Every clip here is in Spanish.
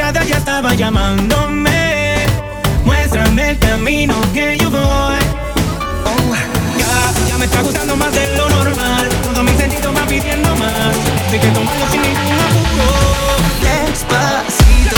mirada ya estaba llamándome. Muéstrame el camino que yo voy. Ya me está gustando más de lo normal. Todo mi sentido va pidiendo más. Así que tomarlo sin ningún apuro. Despacito.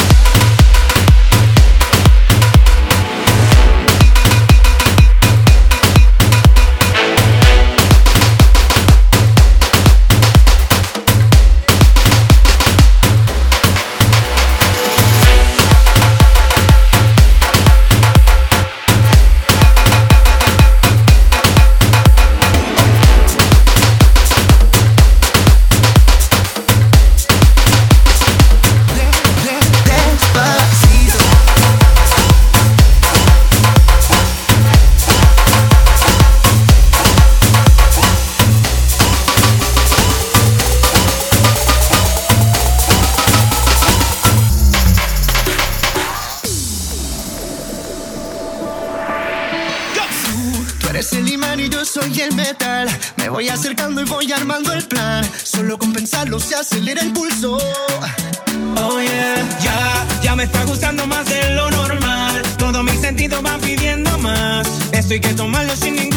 Eres el imán y yo soy el metal. Me voy acercando y voy armando el plan. Solo con pensarlo se acelera el pulso. Oh yeah, ya me está gustando más de lo normal. Todos mis sentidos van pidiendo más. Esto hay que tomarlo sin ningún